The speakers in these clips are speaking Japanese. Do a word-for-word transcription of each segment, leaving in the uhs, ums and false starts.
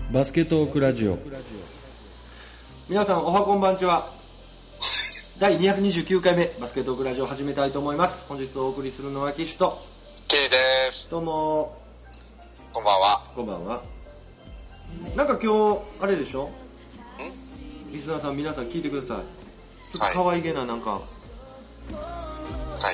バスケトークラジオ。 皆さんおはこんばんちは。だいにひゃくにじゅうきゅうかいめバスケトークラジオを始めたいと思います。本日お送りするのは岸とケイです。 どうもこんばんは。 こんばんは。なんか今日あれでしょ、んリスナーさん皆さん聞いてください。ちょっと可愛げななんか、はい、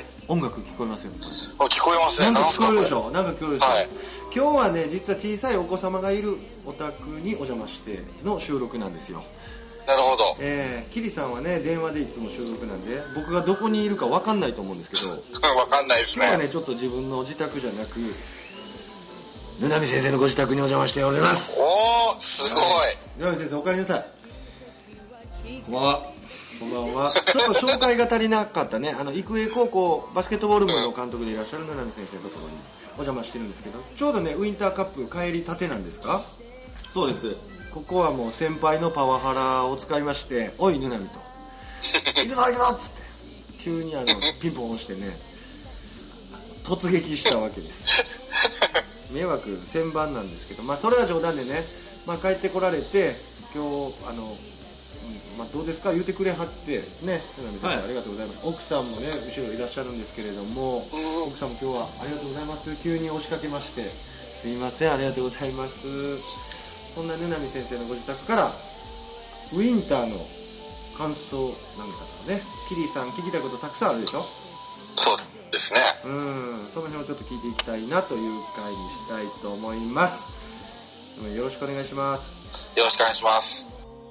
音楽聞こえますよ。 あ、聞こえますね。 なんか聞こえるでしょ。なんか聞こえるでしょ、はい、今日はね実は小さいお子様がいるお宅にお邪魔しての収録なんですよ。 なるほど。 えー、キリさんはね電話でいつも収録なんで僕がどこにいるか分かんないと思うんですけど分かんないですね。 今日はねちょっと自分の自宅じゃなくぬなみ先生のご自宅にお邪魔しております。 おー、すごい。 ぬなみ先生お帰りなさい。 こんばんは。 こんばんは。ちょっと紹介が足りなかったね。あの育英高校バスケットボール部の監督でいらっしゃるぬなみ先生のところにお邪魔してるんですけど、ちょうどねウィンターカップ帰りたてなんですか？ そうです。 ここはもう先輩のパワハラを使いまして、おいぬなみと行くぞ行くぞっつって急にあのピンポン押してね突撃したわけです迷惑千番なんですけど、まあそれは冗談でね、まあ、帰ってこられて今日あの、うんまあ、どうですか言うてくれはってね、ぬなみ先生、はい、ありがとうございます。奥さんもね後ろいらっしゃるんですけれども、奥さんも今日はありがとうございます。急に押しかけましてすいませんありがとうございます。そんなぬなみ先生のご自宅からウィンターの感想なんかとかね、キリーさん聞きたいことたくさんあるでしょ。 そうですね。 うんその辺をちょっと聞いていきたいなという回にしたいと思います。よろしくお願いします。 よろしくお願いします。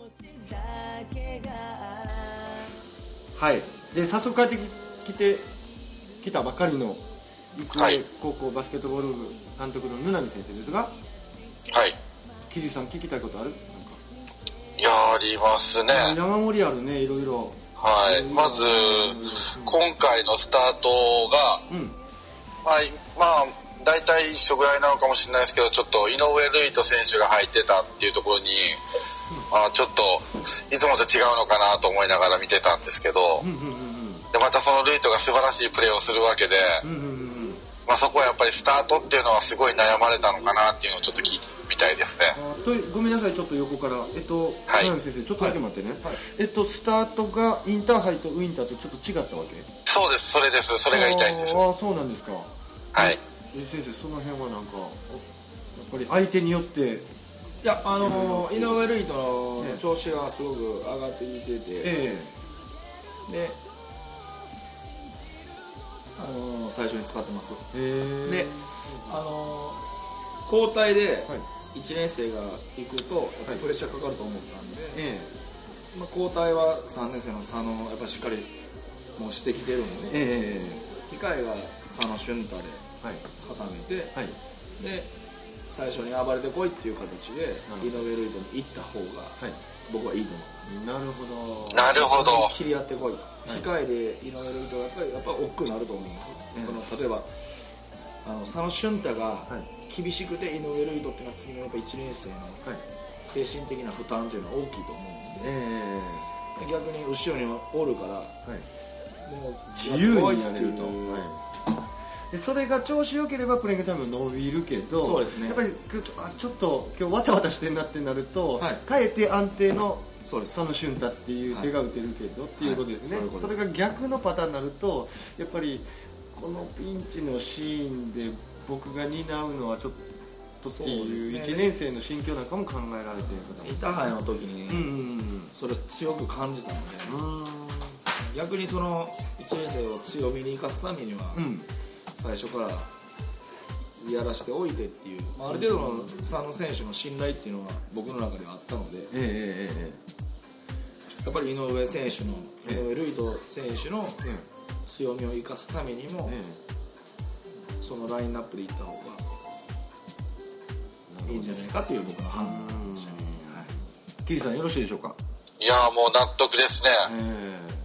はい。で早速帰ってきてきたばかりの育英高校バスケットボール部監督のぬなみ先生ですが、はい。キリさん聞きたいことある？なんかいやありますね。 山盛りあるね、いろいろ。 はい。まず、うん、今回のスタートが、うん、まあまあ大体一緒ぐらいなのかもしれないですけど、ちょっと井上瑠衣斗選手が入ってたっていうところに、うん、あちょっといつもと違うのかなと思いながら見てたんですけど、うんうんうんうん、でまたその瑠衣斗が素晴らしいプレーをするわけで、うんうんうんまあ、そこはやっぱりスタートっていうのはすごい悩まれたのかなっていうのをちょっと聞いてみたいですね。 とごめんなさいちょっと横からえっとはい先生ちょっとだけ待ってね、はいはい、えっとスタートがインターハイとウィンターとちょっと違ったわけ？ そうですそれですそれが言いたいんです。 ああそうなんですか。 はいえ先生その辺はなんかやっぱり相手によっていやあのー、井上瑠衣斗の調子がすごく上がっていてて、ええ、であのー、最初に使ってます。で、あのー、交代でいちねん生が行くとやっぱりプレッシャーかかると思ったんで、はいまあ、交代はさんねん生の佐野やっぱしっかりもうしてきてるんで、えー、控えが佐野俊太で固めて、はい、で最初に暴れてこいっていう形で井上瑠衣斗に行った方が僕はいいと思う。 なるほどなるほど切り合ってこいと、はい、控えで井上瑠衣斗はやっぱりやっぱ億劫になると思うんですよ、うん、その例えばあの佐野俊太が厳しくて井上瑠衣斗っていうのは次のやっぱいちねん生の精神的な負担というのは大きいと思うんで、えー、逆に後ろにおるから、はい、もう自由にやれると、でそれが調子良ければプレイングタイム伸びるけど、そうですね、やっぱりあちょっと今日わたわたしてんなってなると、はい、かえって安定の佐野俊太っていう手が打てるけど、はい、っていうことですね、はい、それが逆のパターンになるとやっぱりこのピンチのシーンで僕が担うのはちょっとっていういちねん生の心境なんかも考えられている方もインターハイの時に、うんうん、それ強く感じたので、うん逆にそのいちねん生を強みに生かすためには、うん最初からやらせておいてっていう、まあ、ある程度の佐野選手の信頼っていうのは僕の中ではあったので、えー、やっぱり井上選手の、えー、井上瑠衣斗選手の強みを生かすためにも、えー、そのラインナップでいった方がいいんじゃないかっていう僕の判断でしたね。 キリさんよろしいでしょうか？ いやもう納得ですね。えー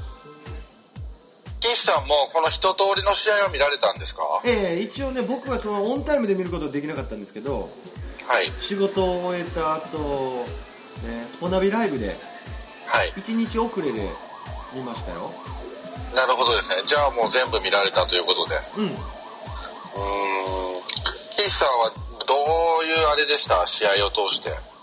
岸さんもこの一通りの試合を見られたんですか？ ええ一応ね僕はそのオンタイムで見ることはできなかったんですけど、はい、仕事を終えた後、ね、スポナビライブでいちにち遅れで見ましたよ。 なるほどですね。じゃあもう全部見られたということで、うん、うーん岸さんはどういうあれでした？試合を通して。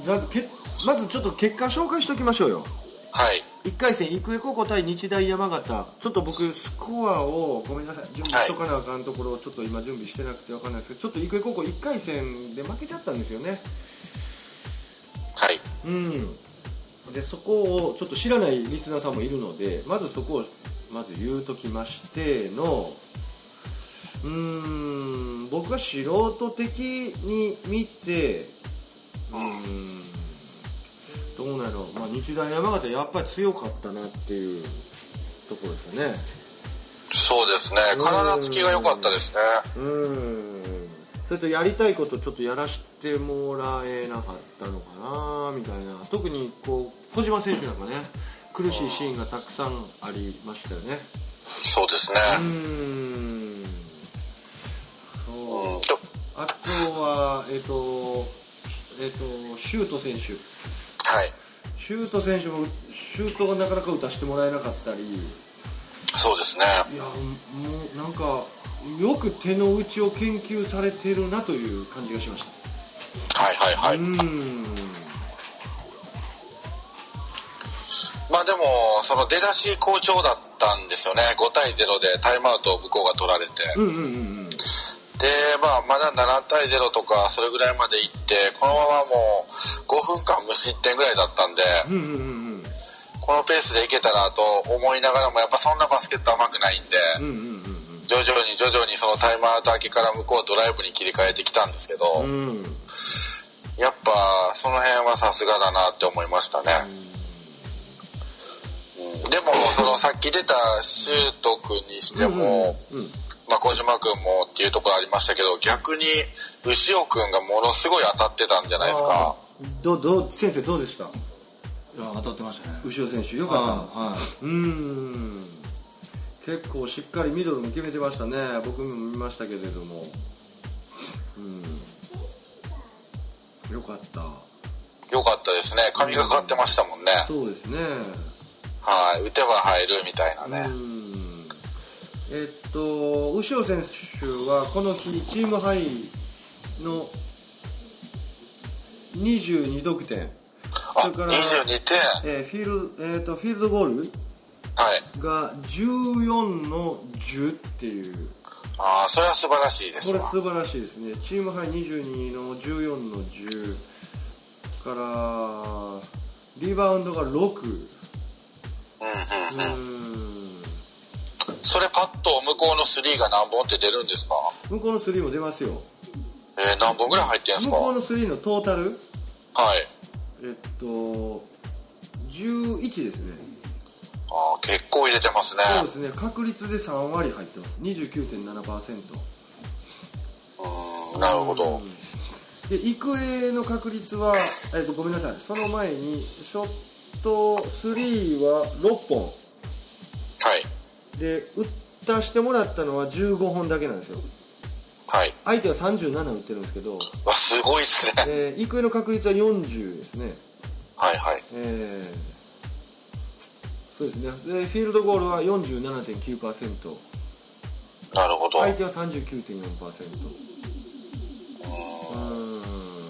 なんけまずちょっと結果紹介しておきましょうよ。 はい。 いっかい戦育英高校対日大山形、ちょっと僕スコアをごめんなさい準備しとかなあかんところをちょっと今準備してなくて分かんないですけど、ちょっと育英高校いっかい戦で負けちゃったんですよね。 はい。 うんでそこをちょっと知らないリスナーさんもいるので、まずそこをまず言うときましての、うーん僕は素人的に見て、うーんどうなの、まあ、日大山形やっぱり強かったなっていうところですかね。 そうですね、体つきが良かったですね。 うーんそれとやりたいことちょっとやらせてもらえなかったのかなみたいな。特にこう小島選手なんかね苦しいシーンがたくさんありましたよね。 そうですね。 うーんそう、うん、あとはえっ、ー、とえっ、ー、とシュート選手、 はい、 シュート選手もシュートがなかなか打たせてもらえなかったり。 そうですね。 いやもうなんかよく手の内を研究されてるなという感じがしました。 はいはいはい。 うーんまあでもその出だし好調だったんですよね。ごたいゼロでタイムアウトを向こうが取られて、 うんうんうんうん、 で、まあ、まだななたいゼロとかそれぐらいまでいって、このままもうごふんかん無失点ぐらいだったんで、 うんうんうん、 このペースでいけたらと思いながらも、やっぱそんなバスケット甘くないんで、うんうんうん、徐々に徐々にそのタイムアウト明けから向こうドライブに切り替えてきたんですけど、うん、やっぱその辺はさすがだなって思いましたね。うん、でもそのさっき出たシュート君にしても、うんうんうん、まあ、小島君もっていうところありましたけど、逆に牛尾君がものすごい当たってたんじゃないですか。 どど先生どうでした？ いや当たってましたね。 牛尾選手よかった。はい、うーん結構しっかりミドルも決めてましたね。僕も見ましたけれども、うんよかったよかったですね。神がかってましたもんね。 そうですね。 はい、打てば入るみたいなね。うんえっと牛尾選手はこの日チームハイのにじゅうにどくてん、それからにじゅうにてん、 えー、フィールド、えーと、フィールドゴールがじゅうよんのじゅうっていう。 ああ、それは素晴らしいですわ。 これ素晴らしいですね。チームハイにじゅうにのじゅうよんのじゅうからリバウンドがろく。 うんうんうん。うんそれパッと向こうのスリーが何本って出るんですか？ 向こうのスリーも出ますよ。 えー、何本ぐらい入ってるんですか？ 向こうのスリーのトータル、 はいえっとじゅういちですね。 ああ、結構入れてますね。 そうですね。確率でさんわり入ってます。 にじゅうきゅうてんななパーセント。 うーんなるほど。 で育英の確率は、えっとごめんなさい、その前にショットスリーはろっぽん、 はいで打たしてもらったのはじゅうごほんだけなんですよ。 はい。 相手はさんじゅうなな打ってるんですけど、 わすごいっすね。 えー、育英の確率はよんじゅうですね。 はいはい。 えー、そうですね。でフィールドゴールは よんじゅうななてんきゅうパーセント。 なるほど。 相手は さんじゅうきゅうてんよんパーセント。うーん。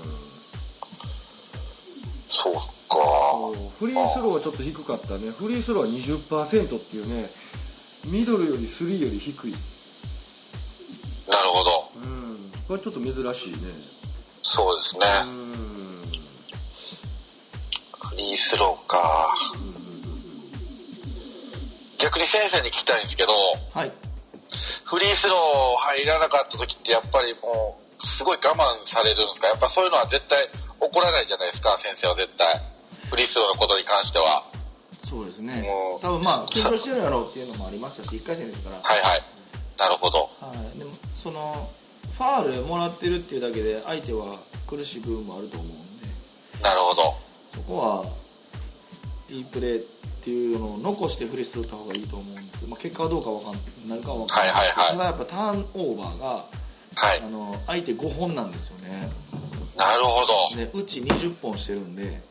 そうか。 フリースローはちょっと低かったね。フリースローは にじゅっパーセント っていうね、ミドルよりスリーより低い。 なるほど。 うん。これちょっと珍しいね。 そうですね。うん。フリースローか。うん、逆に先生に聞きたいんですけど、 はい。 フリースロー入らなかった時ってやっぱりもうすごい我慢されるんですか？やっぱそういうのは絶対起こらないじゃないですか、先生は絶対。フリースローのことに関しては。 そうですね。多分まあ緊張してるやろうっていうのもありましたし、いっかい戦ですから。 はいはい。なるほど。 はい。でもそのファールもらってるっていうだけで相手は苦しい部分もあると思うんで。 なるほど。 そこはいいプレーっていうのを残してフリースロー打った方がいいと思うんです。まあ結果はどうかわかんない、なるかはわかんない。 はいはいはい。 ただやっぱターンオーバーが、 はい、 あの相手ごほんなんですよね。 なるほど。 でうちにじゅっぽんしてるんで。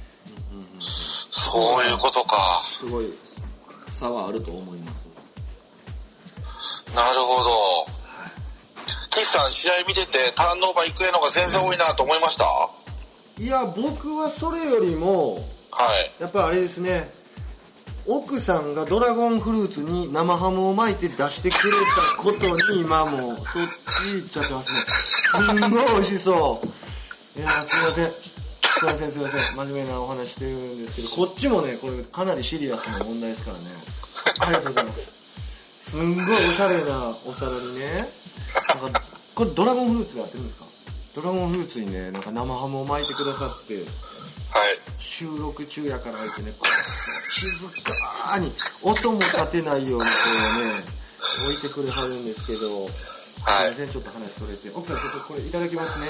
そういうことか。 すごい差はあると思います。 なるほど。岸さん試合見ててターンオーバー育英の方が全然多いなと思いました？ いいや僕はそれよりも、 はい、 やっぱあれですね、奥さんがドラゴンフルーツに生ハムを巻いて出してくれたことに今もうそっち行っちゃってますね。すんごい美味しそう。いやすいませんすいませんすいません真面目なお話してるんですけど、こっちもねこれかなりシリアスな問題ですからね。ありがとうございます。すんごいおしゃれなお皿にね、なんかこれドラゴンフルーツでやってるんですか。ドラゴンフルーツにねなんか生ハムを巻いてくださって、 はい、 収録中やからってね、こう静かに音も立てないようにこうね置いてくれはるんですけど、はい、すいませんちょっと話それて、奥さんちょっとこれいただきますね。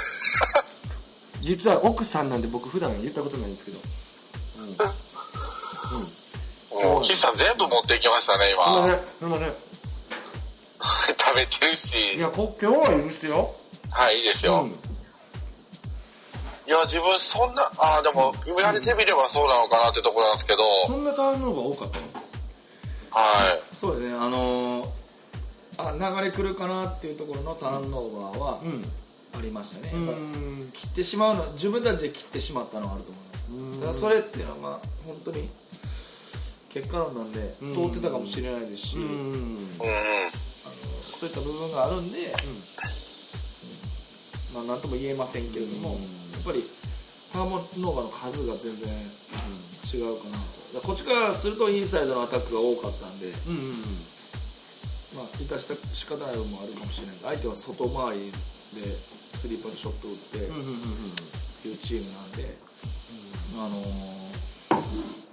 実は奥さんなんで僕普段言ったことないんですけど、 うん、うん、もう岸さん全部持っていきましたね今。 今ね今ね食べてるし。 いやこ今日は許してよ。 はいいいですよ、うん、いや自分そんなああでも言われてみればそうなのかなってところなんですけど、 そんなターンオーバー多かったの。 はいそうですね、あのー、あ流れ来るかなっていうところのターンオーバーはありましたね、うん、切ってしまうの自分たちで切ってしまったのはあると思います。うん、ただそれっていうのは本当に結果論なんで通ってたかもしれないですし、うん、あのそういった部分があるんで、うんまあ、なんとも言えませんけれども、うん、やっぱりターンオーバーの数が全然、うん、違うかなと。こっちからするとインサイドのアタックが多かったんで、うんうんうん、まあ致した仕方ない部分もあるかもしれない。相手は外回りでスリーポイントショット打ってっていうチームなんで、うん、あのー、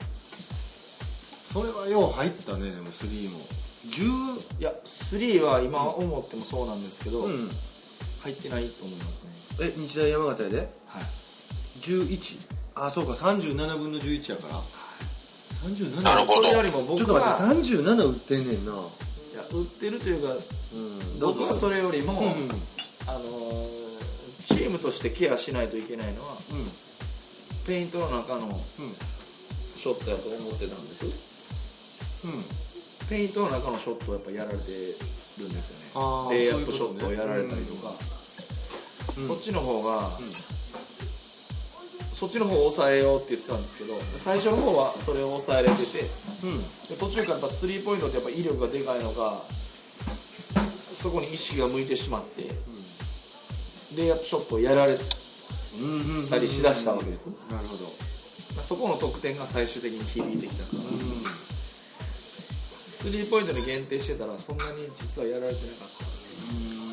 それはよう入ったね。でもスリーもじゅういやスリーは今思ってもそうなんですけど、うん、入ってないと思いますね。 え日大山形やで、はい、じゅういち、あそうかさんじゅうななぶんのじゅういちやから、はい、さんじゅうなななるほど。 それよりも僕はちょっと待ってさんじゅうなな打ってんねんな。いや打ってるというか、うん、僕はそれよりも、うん、あのー、チームとしてケアしないといけないのは、うん、ペイントの中の、うん、ショットやと思ってたんです、うん、ペイントの中のショットをやっぱやられてるんですよね。レイアップショットをやられたりとか、うん、そっちの方が、うん、そっちの方を抑えようって言ってたんですけど、最初の方はそれを抑えれてて、うん、で途中からやっぱスリーポイントってやっぱ威力がでかいのがそこに意識が向いてしまって、うん、レイアップショットをやられたりしだしたわけです。 なるほど。 そこの得点が最終的に響いてきたから、うん、スリーポイントに限定してたらそんなに実はやられてなかった。う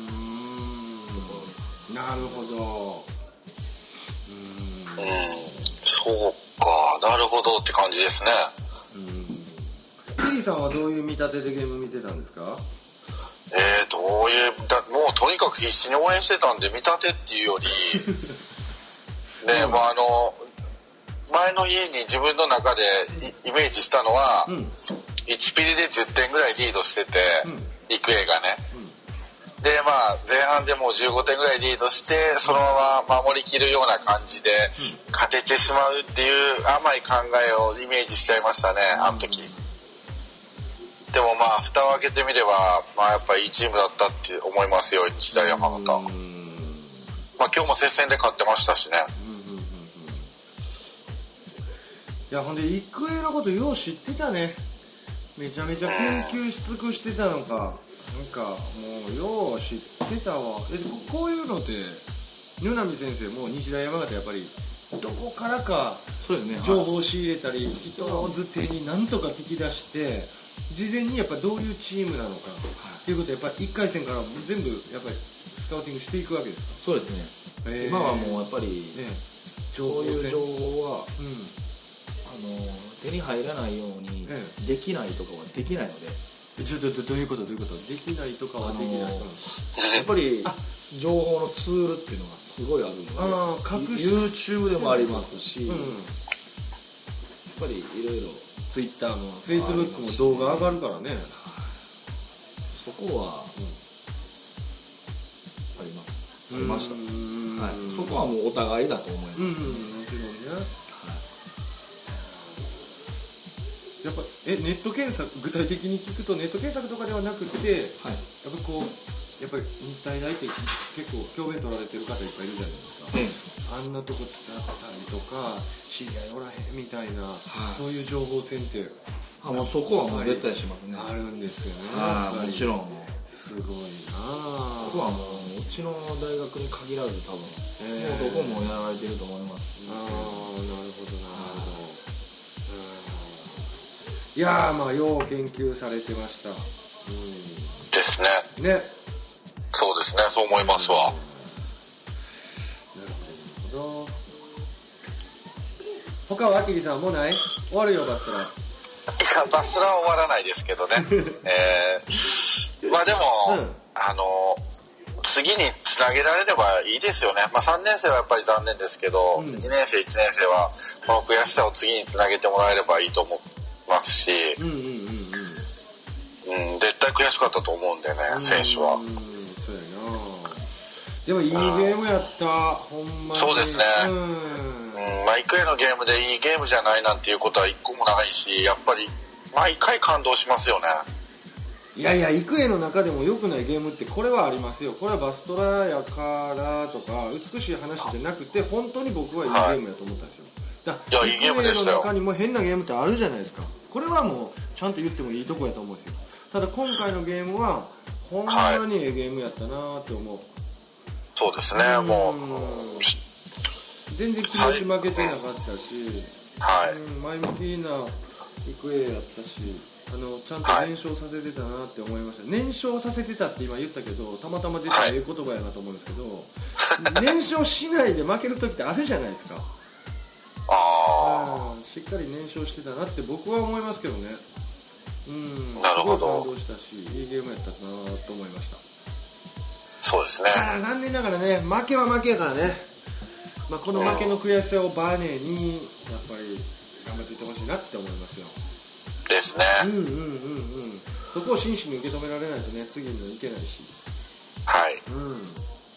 ーん、なるほど。 うん、そうか、なるほどって感じですね。 うん。キリさんはどういう見立てでゲーム見てたんですか？ えー、どういうだもうとにかく必死に応援してたんで、見立てっていうよりね、うん、まああの前の日に自分の中でイメージしたのは、うん、いちピリでじゅってんぐらいリードしてて、うん、育英がね、うん、でまあ前半でもうじゅうごてんぐらいリードしてそのまま守りきるような感じで勝ててしまうっていう甘い考えをイメージしちゃいましたね、あの時。でもまあ蓋を開けてみれば、まあ、やっぱりいいチームだったって思いますよ、日大山形。まあ今日も接戦で勝ってましたしね。 いやほんで育英のことよう知ってたね。めちゃめちゃ研究し尽くしてたのか、なんかもうよう知ってたわ。えこういうのって野波先生も日大山形やっぱりどこからか情報を仕入れたり、人づてになんとか聞き出して事前にやっぱどういうチームなのかっていうことをやっぱりいっかい戦から全部やっぱりスカウティングしていくわけですか？ そうですね、えー、今はもうやっぱり、ね、そういう情報は、うん、あの手に入らないようにできないとかはできないので、 えちょっとどういうことどういうことできないとかはできない、あのー、やっぱり情報のツールっていうのがすごいあるので、あ隠し YouTube でもありますし、うん、やっぱりいろいろ Twitter も Facebook も動画上がるからね、 そこは、うん、ありますありました、はい、そこはもうお互いだと思います、ね、うん、もちろんね、 やっぱえネット検索具体的に聞くとネット検索とかではなくて、はい、やっぱこうやっぱり日体大って結構教鞭取られてる方いっぱいいるじゃないですか、 あんなとこ伝ったりとか知り合いおらへんみたいな、はい、そういう情報戦ってあもうそこはもう絶対しますね。 あるんですよね。 あもちろんすごいなあ。ここはもううちの大学に限らず多分、えー、もうどこもやられてると思います。 ああなるほどなるほど。いやーまあよう研究されてました。うんですね。 ね。 そうですね、そう思いますわ。 なるほど。他はあきりさんもうない？終わるよバストラ。 いやバストラは終わらないですけどね。えー、まあでも、うん、あの次につなげられればいいですよね。まあさんねん生はやっぱり残念ですけど、うん、にねん生いちねん生はこの悔しさを次につなげてもらえればいいと思いますし。うんうんうんうんうん、絶対悔しかったと思うんでね、選手は。うんそうやな。でもいいゲームやった、ほんまに。 そうですね。うん、うん、毎回のゲームでいいゲームじゃないなんていうことは一個もないし、やっぱり毎回感動しますよね。 いやいや、育英の中でも良くないゲームってこれはありますよ。これはバストラやからとか美しい話じゃなくて、本当に僕はいいゲームやと思ったんですよ。だいやいいゲームでしたよ。 育英の中にも変なゲームってあるじゃないですか。これはもうちゃんと言ってもいいとこやと思うんですよ。ただ今回のゲームはほんまにええゲームやったなーって思う。 そうですね。もう全然気持ち負けてなかったし、はい、前向きな育英やったし、あのちゃんと燃焼させてたなって思いました。はい、燃焼させてたって今言ったけど、たまたま出たええ言葉やなと思うんですけど、はい、燃焼しないで負ける時ってあるじゃないですか。ああ、しっかり燃焼してたなって僕は思いますけどね。うん、 なるほど。 すごい感動したし、いいゲームやったなと思いました。 そうですね。 あ残念ながらね、負けは負けやからね。まあ、この負けの悔しさをバーネーにやっぱり頑張っていってほしいなって思いますよ。 ですね。 うんうんうんうん。そこを真摯に受け止められないとね、次にもいけないし。 はい。うん。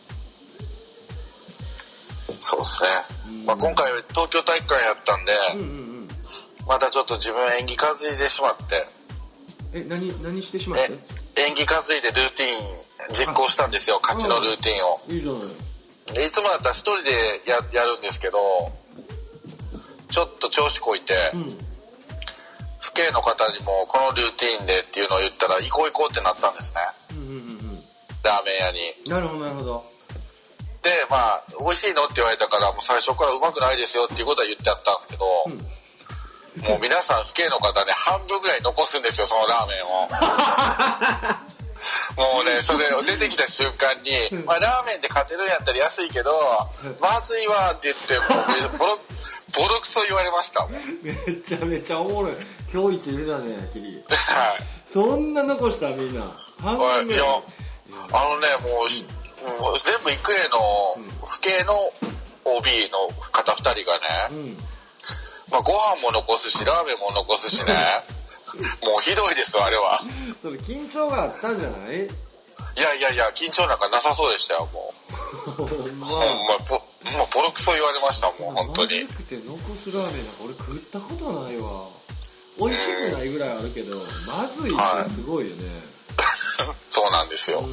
そうですね。うん、まあ今回東京大会やったんで、うんうんうん、またちょっと自分演技担いでしまって。 え、何何してしまって？ 演技担いでルーティン実行したんですよ。勝ちのルーティンを。 いいじゃない。 いつもだったら一人で や, やるんですけど、ちょっと調子こいて、うん、父兄の方にもこのルーティンでっていうのを言ったら行こう行こうってなったんですね。うんうんうんうん、ラーメン屋に。 なるほどなるほど。 でまあ美味しいのって言われたからもう最初からうまくないですよっていうことは言ってあったんですけど、うん、もう皆さん父兄の方ね半分ぐらい残すんですよそのラーメンを。もうねそれを出てきた瞬間に、まあ、ラーメンで勝てるんやったら安いけどまずいわって言ってもうボロボロクソ言われましたもん。 めちゃめちゃおもろい。今日一出たねキリ。はい。そんな残したみんな。半分ぐらい。いやあのねもう、もう全部育英の父兄の オービー の方ふたりがね、うんまあ、ご飯も残すしラーメンも残すしね。もうひどいですわあれは。 それ緊張があったんじゃない？いやいやいや緊張なんかなさそうでしたよもう。ほんまボボロクソ言われましたもう本当に。 まずくて残すラーメンなんか俺食ったことないわ。美味しくないぐらいあるけど、うん、まずいってすごいよね。 はい、そうなんですよ。うーん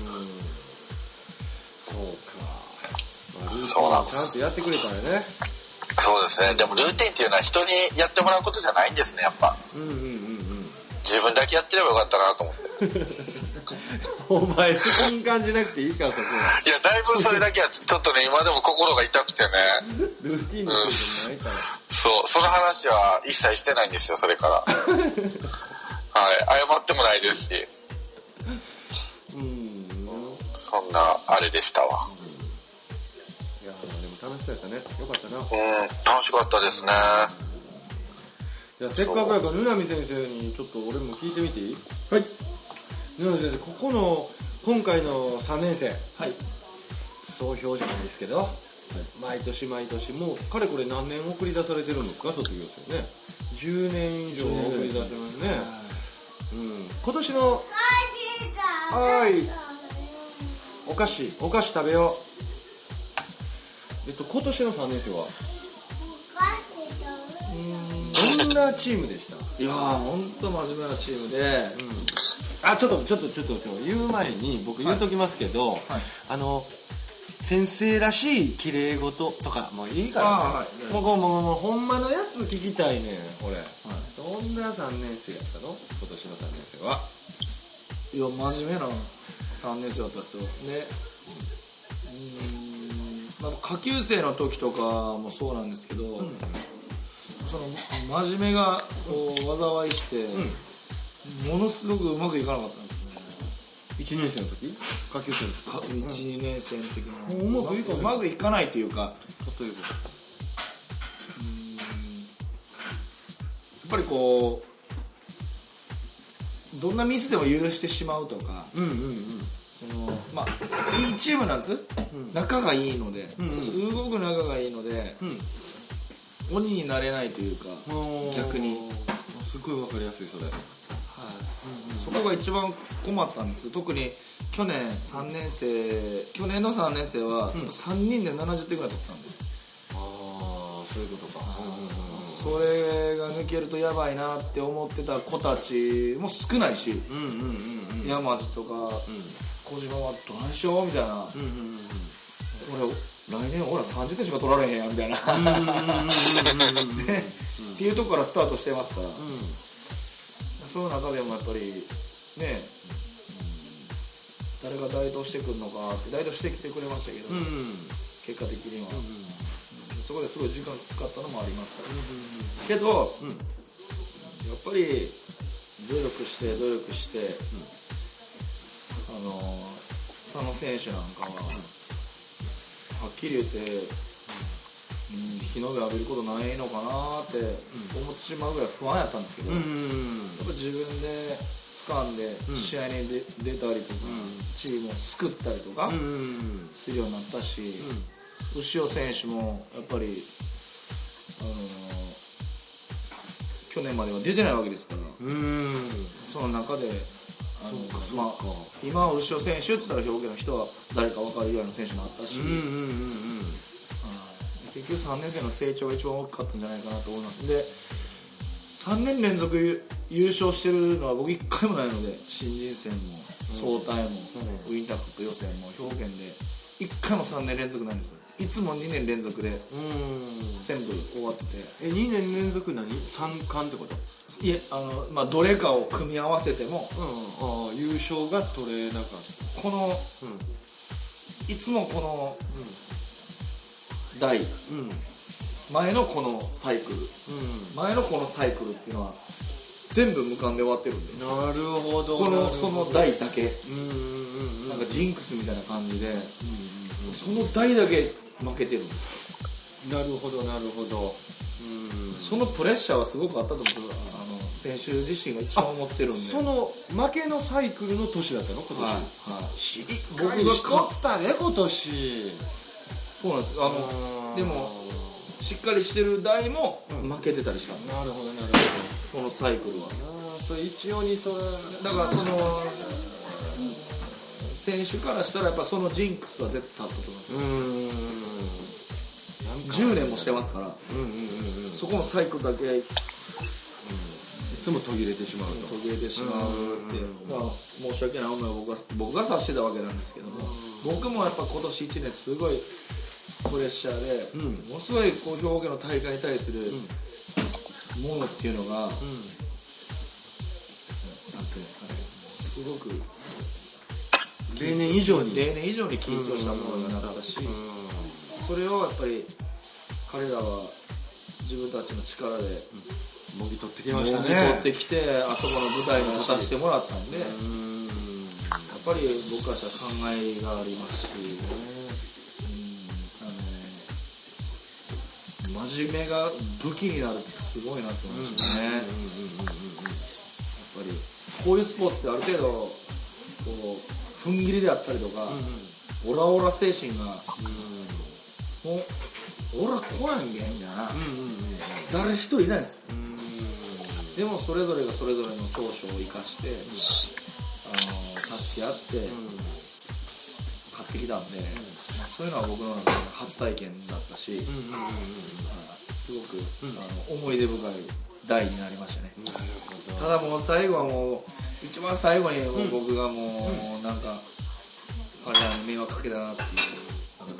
そうか。まあ、ルーティンをちゃんとやってくれたらね。 そうですね。でもルーティンっていうのは人にやってもらうことじゃないんですねやっぱ。うんうんうんうん。自分だけやってればよかったなと思って。 お前責任感じなくていいからそこは。 いやだいぶそれだけはちょっとね今でも心が痛くてね。 ルーティンのことじゃないから、うん。 そうその話は一切してないんですよそれから。はい謝ってもないですし。うん。そんなあれでしたわ。 楽しそうやったね。よかったな。 うん楽しかったですね。 いやせっかくやからぬなみ先生にちょっと俺も聞いてみていい？はい。ぬなみ先生ここの今回のさんねん生はい総評じゃないですけど、はい、毎年毎年もうかれこれ何年送り出されてるんですか卒業生ね。じゅうねん以上送り出してますね。うん今年のはいお菓子お菓子食べよう。えっと、今年のさんねん生はうーんどんなチームでした？ いやーほんと真面目なチームで、うんあちょっとちょっとちょっと言う前に僕言うときますけど、はい、あの先生らしい綺麗事とかもういいから、ね、はい、もうこうもうもうほんまのやつ聞きたいねん俺、はい、どんなさんねん生やったの今年のさんねん生は。 いや真面目なさんねん生だったんですよ。でうーん、まあ、下級生の時とかもそうなんですけど、うん、その真面目がこう災いして、うん、ものすごくうまくいかなかったんですよね。 いちねん生の時下級生の時いちにねん生の時の、 うん、うまくいかない、 うまくいかないっていうか、 例えばうーん、やっぱりこうどんなミスでも許してしまうとか、うんうんうん、そのまあいいチームなんです、うん、仲がいいので、うんうん、すごく仲がいいので、うん、鬼になれないというか、逆にすごい分かりやすいそれ、はい、 うんうん、そこが一番困ったんです。特に去年さんねん生去年のさんねん生はさんにんでななじゅってんぐらい取ったんで、 ああそういうことか、 それが抜けるとやばいなって思ってた子たちも少ないし、うんうんうんうん、山地とか、うん、小島はどないしようみたいな、うんうんうん、俺来年俺らさんじゅってんしか取られへんやみたいなっていうとこからスタートしてますから、うん、その中でもやっぱりね、誰が台頭してくるのかって台頭してきてくれましたけど、うんうん、結果的には、うんうん、そこですごい時間かかったのもありますから、うんうん、けど、うん、やっぱり努力して努力して、うん、あの佐野選手なんかは、うん、はっきり言って、うん、日の目浴びることないのかなって思ってしまうぐらい不安やったんですけど、うんうん、やっぱ自分で掴んで試合に出たりとか、うん、チームを救ったりとかするようになったし、うん、牛尾選手もやっぱり、あのー、去年までは出てないわけですから、うん、その中であのそうかそうか、まあ、今は牛尾選手って言ったら兵庫県の人は誰か分かるぐらいの選手もあったし、うんうんうんうん、結局さんねん生の成長が一番大きかったんじゃないかなと思います。でさんねん連続優勝してるのは僕いっかいもないので、新人戦も総体も、うん、ウィンターカップ予選も兵庫県でいっかいもさんねん連続なんです。いつもにねん連続で全部終わってて、 えにねん連続何さん冠ってこと？ いえ、あの、まあ、どれかを組み合わせても、 うん、あ優勝が取れなかった。 この、うん、いつもこの、うん、台、うん、前のこのサイクル、うん、前のこのサイクルっていうのは全部無冠で終わってるんで。 なるほど。 このその台だけ、うんうん、なんかジンクスみたいな感じで、うんうんうん、その台だけ負けてるんです。 なるほどなるほど。 うん、そのプレッシャーはすごくあったと思うんですよ。あの選手自身が一番思ってるんで。 その負けのサイクルの年だったの今年。はいはい。しっかりしとったね今年。 そうなんです。あのでもしっかりしてる台も負けてたりしたんで、 うん、なるほどなるほど。このサイクルは。 あそれ一応にそれだからその選手からしたらやっぱそのジンクスは絶対あったと思います。うん。じゅうねんもしてますから、うんうんうんうん、そこのサイクルだけ、うん、いつも途切れてしまうと途切れてしまうって、まあ、申し訳ない思いを僕は僕が察してたわけなんですけども、僕もやっぱ今年いちねんすごいプレッシャーで、うん、ものすごいこう表現の大会に対するものっていうのが、うん、なんていうんですかね、すごく例年以上に例年以上に緊張したものになったし、うん、それをやっぱり彼らは自分たちの力でもぎ取ってきましたね。もぎ取ってきてあそこの舞台に立たせてもらったんで、うん、やっぱり僕からしたら考えがありますし、うん、あの真面目が武器になるってすごいなと思いましたね。やっぱりこういうスポーツってある程度こう踏ん切りであったりとか、うんうん、オラオラ精神が、うん、もう俺は来ないんげみたいな、うんうんうん、誰一人いないんですよ。うんでもそれぞれがそれぞれの長所を生かして、うん、あの助け合って、うん、勝ってきたんで、うんまあ、そういうのは僕の中で初体験だったし、うんうんうんうん、すごく、うん、あの思い出深い代になりましたね。ただもう最後はもう一番最後に僕がもう、うん、なんか彼らに迷惑かけたなっていう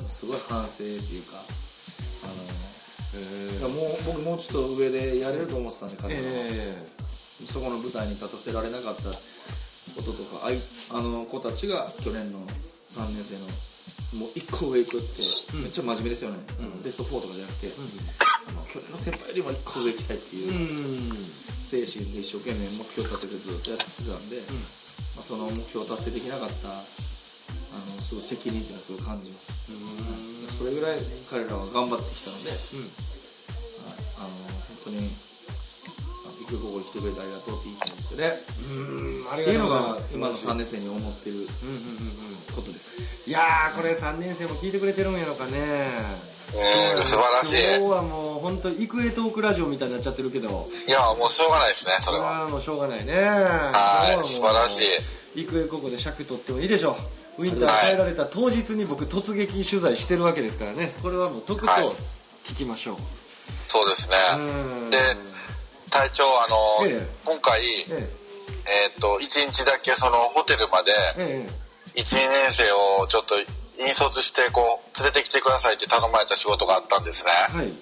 すごい反省っていうか、あの、えー、もう僕もうちょっと上でやれると思ってたんで、彼は、えー、そこの舞台に立たせられなかったこととか、あいあの子たちが去年のさんねん生のもういっこ上行くって、うん、めっちゃ真面目ですよね、うん、ベストフォーとかじゃなくて、うん、あの去年の先輩よりもいっこ上行きたいっていう精神で一生懸命目標立ててずっとやってたんで、うん、まあ、その目標を達成できなかったあのすごい責任っていうのはすごい感じます。うん、それぐらい彼らは頑張ってきたので、うん、はい、あの本当にここに来てくれてありがとうって言いたいんですよね。うーん、ありがとうございます。っていうのが今のさんねん生に思ってることです。 いやー、これさんねん生も聞いてくれてるんやろかね。 うん、素晴らしい。 今日はもう本当イクエトークラジオみたいになっちゃってるけど、 いやもうしょうがないですね、それは。 もうしょうがないね。 はい、素晴らしい。イクエここで尺取ってもいいでしょう。ウィンター帰られた当日に僕突撃取材してるわけですからね。これはもうとくと聞きましょう。はい、 そうですね。で、隊長、あの、ええ、今回、えええー、っといちにちだけそのホテルまで、ええ、いちにねん生をちょっと引率してこう連れてきてくださいって頼まれた仕事があったんですね。はい、で、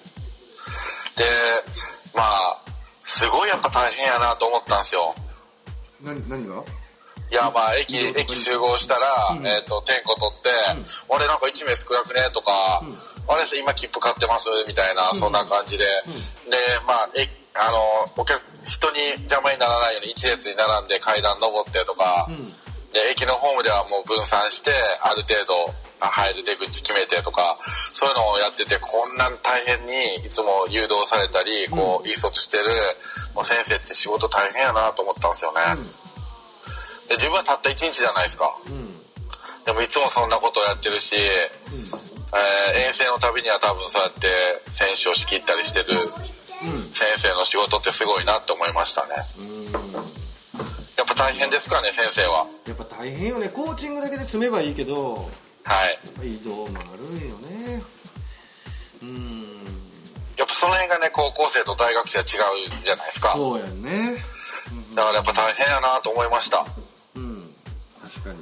まあすごいやっぱ大変やなと思ったんですよ。 何何が？ いや、まあ駅駅集合したら、うん、えー、っと点呼取って、うん、あれなんかいち名少なくねとか、うん、あれ今切符買ってますみたいな、うん、そんな感じで、うん、でまあ駅あのお客人に邪魔にならないように一列に並んで階段登ってとか、うん、で駅のホームではもう分散してある程度入る出口決めてとか、そういうのをやってて、こんな大変にいつも誘導されたりこう引率してる、もう先生って仕事大変やなと思ったんですよね。うん、で自分はたったいちにちじゃないですか。うん、でもいつもそんなことをやってるし、うん、えー、遠征のたびには多分そうやって選手を仕切ったりしてる先生の仕事ってすごいなって思いましたね。うん、やっぱ大変ですかね、先生は。 やっぱ大変よね。コーチングだけで済めばいいけど、 はい、 移動もあるよね。うん、 やっぱその辺がね、高校生と大学生は違うじゃないですか。 そうやね。 うん、だからやっぱ大変やなと思いました。 うん、確かに。うん、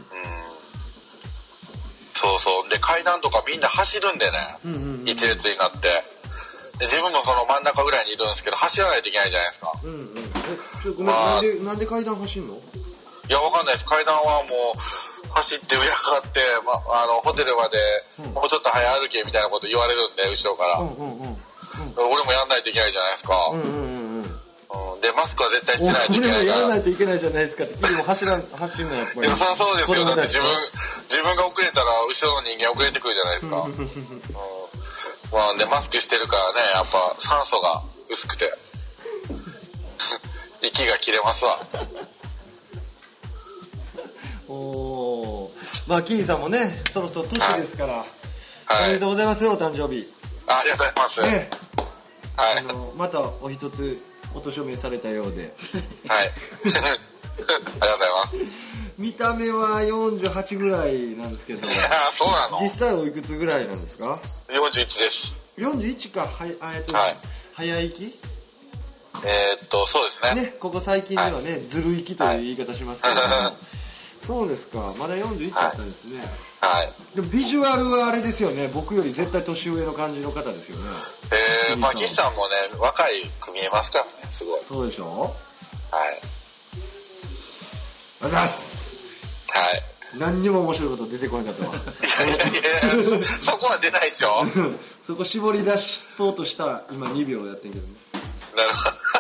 そうそう。で階段とかみんな走るんでね、うんうんうん、一列になって。で自分もその真ん中ぐらいにいるんですけど、走らないといけないじゃないですか。うんうん、 え、ちょごめん、まあ、なんでなんで階段走んの？ いや、わかんないです。階段はもう走って上がって、まあのホテルまでもうちょっと早歩けみたいなこと言われるんで、後ろから、うんうんうんうん、俺もやんないといけないじゃないですか。うんうんうんうん、でマスクは絶対してないといけないから。 俺もやらないといけないじゃないですかって。君も走らん走んないやっぱり。 いや、そりゃそうですよ。だって自分自分が遅れたら後ろの人間遅れてくるじゃないですか。うん、まあ、でマスクしてるからね、やっぱ酸素が薄くて息が切れますわ。 おー、まあキーさんもねそろそろ年ですから、はい、おめでとうございますよ、お誕生日。 あ, ありがとうございます、ね、 はい、あのまたお一つお年を召されたようではいありがとうございます。 見た目はよんじゅうはちぐらいなんですけど、いやそうなの？ 実際おいくつぐらいなんですか？ よんじゅういちです。 よんじゅういちか、はえっと、はい、早生き？ えー、っとそうですね。 ね、ここ最近ではね、はい、ずる生きという言い方しますけど、はい、そうですか、まだよんじゅういちだったんですね。はい。でもビジュアルはあれですよね、僕より絶対年上の感じの方ですよね。 えー、まあ岸さんもね若いく見えますからね、すごい。 そうでしょ？はい。 ありがとうございます。 はい。 何にも面白いこと出てこなかったわ。 いやいやいや、そこは出ないでしょ。 そこ絞り出そうとした今にびょうやってんけどね。 なる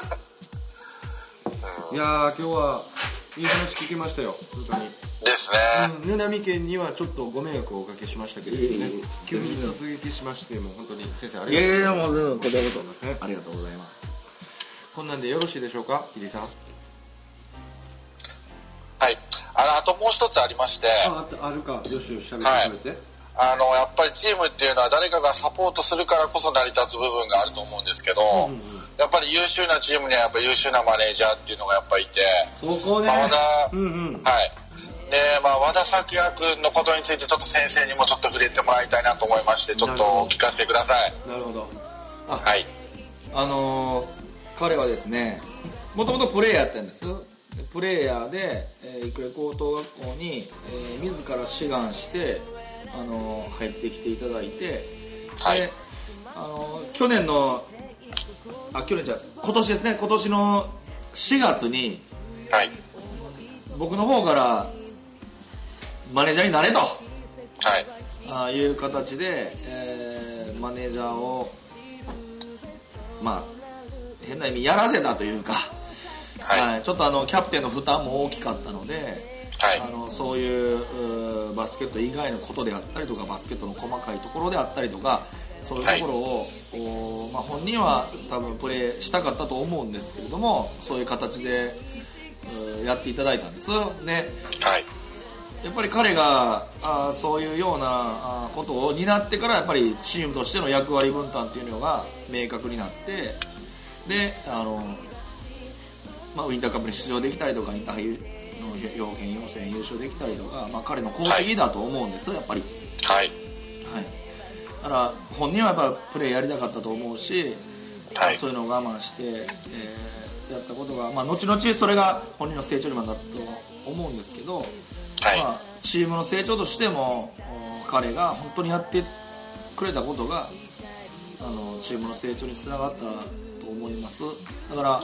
ほど。いやー、今日はいい話聞きましたよ、本当に。 ですね。 ぬなみ県にはちょっとご迷惑をおかけしましたけどね、急に突撃しましても本当に先生ありがとうございます。いやいや、もうこちらこそありがとうございます。こんなんでよろしいでしょうか、キリさん。 はい、あのあともう一つありまして。 ああるか、よしよし、しゃべってしゃべって、はい、 あのやっぱりチームっていうのは誰かがサポートするからこそ成り立つ部分があると思うんですけど、うんうん、やっぱり優秀なチームにはやっぱ優秀なマネージャーっていうのがやっぱいて、 そこね、 まあ、和田、うんうん、はいで、まあ、和田咲也君のことについてちょっと先生にもちょっと触れてもらいたいなと思いまして、ちょっとお聞かせてください。 なるほど。 あ、はい、あのー、彼はですね、もともとプレーヤーやったんですよ。プレーヤーで、えー、育英高等学校に、えー、自ら志願してあの入ってきていただいて、 はい、 であの去年のあ去年じゃ今年ですね今年のしがつに、 はい、 僕の方からマネージャーになれと、 はい、 あいう形で、えー、マネージャーをまあ変な意味やらせたというか、はいはい、ちょっとあのキャプテンの負担も大きかったので、はい、あのそういうバスケット以外のことであったりとかバスケットの細かいところであったりとかそういうところを、はいまあ、本人は多分プレーしたかったと思うんですけれどもそういう形でやっていただいたんですね、 はい、 やっぱり彼があそういうようなあことを担ってからやっぱりチームとしての役割分担っていうのが明確になってであの、まあ、ウインターカップに出場できたりとかインターハイの要件予選優勝できたりとか、まあ、彼の功績だと思うんですよやっぱりはい、はい、 だから本人はやっぱプレーやりたかったと思うし、はい、そういうのを我慢して、えー、やったことが、まあ、後々それが本人の成長にもなったと思うんですけど、はいまあ、チームの成長としても彼が本当にやってくれたことがあのチームの成長につながったと思いますだから、はい、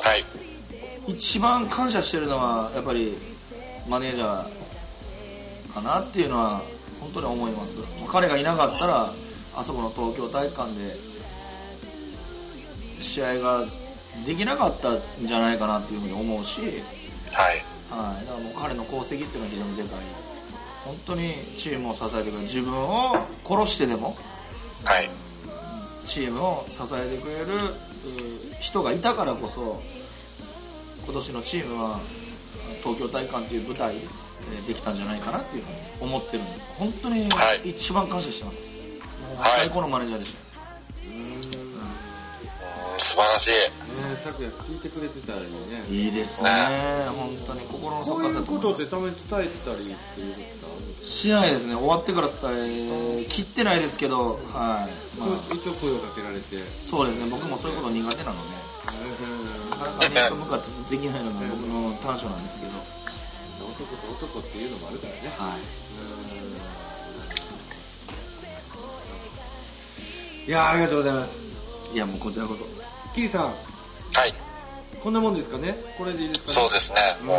一番感謝してるのはやっぱりマネージャーかなっていうのは本当に思います彼がいなかったらあそこの東京体育館で試合ができなかったんじゃないかなっていうふうに思うし、 はいはい、だからもう彼の功績っていうのは非常にでかい本当にチームを支えてくれる自分を殺してでも、はい、チームを支えてくれる人がいたからこそ今年のチームは東京体育館という舞台でできたんじゃないかなっていうふうに思ってるんです本当に一番感謝してます、はい、最高のマネージャーでした、 うーん、うん素晴らしい、 ね、昨夜聞いてくれてたらいいねいいですね、本当に心の底からこういうことってたまに伝えたりっていうことあるんですかしないですね終わってから伝え切ってないですけど、はいまあ、 一応声をかけられてそうですね僕もそういうこと苦手なのでなかなか面と向かってできないのが僕の短所なんですけど男と男っていうのもあるからねはいいやありがとうございますいやもうこちらこそキリさんはいこんなもんですかねこれでいいですかねそうですねもう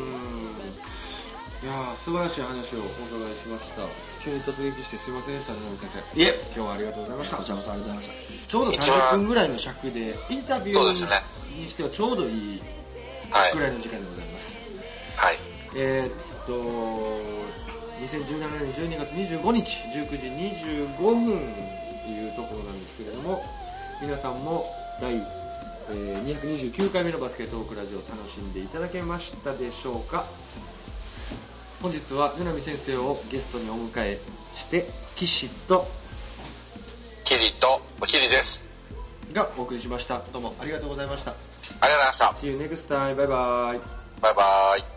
いやー素晴らしい話をお伺いしました急に突撃してすいませんでしたね先生いえ今日はありがとうございましたこちらこそありがとうございましたちょうどさんじゅっぷんぐらいの尺でインタビューにしてはちょうどいいぐらいの時間でございますはい、 えー、っとにせんじゅうななねんじゅうにがつにじゅうごにちじゅうくじにじゅうごふんというところなんですけれども皆さんも第にひゃくにじゅうきゅうかいめのバスケットトークラジオを楽しんでいただけましたでしょうか本日はぬなみ先生をゲストにお迎えして岸とキリとキリですがお送りしましたどうもありがとうございましたありがとうございました See you next time バイバイバイバイ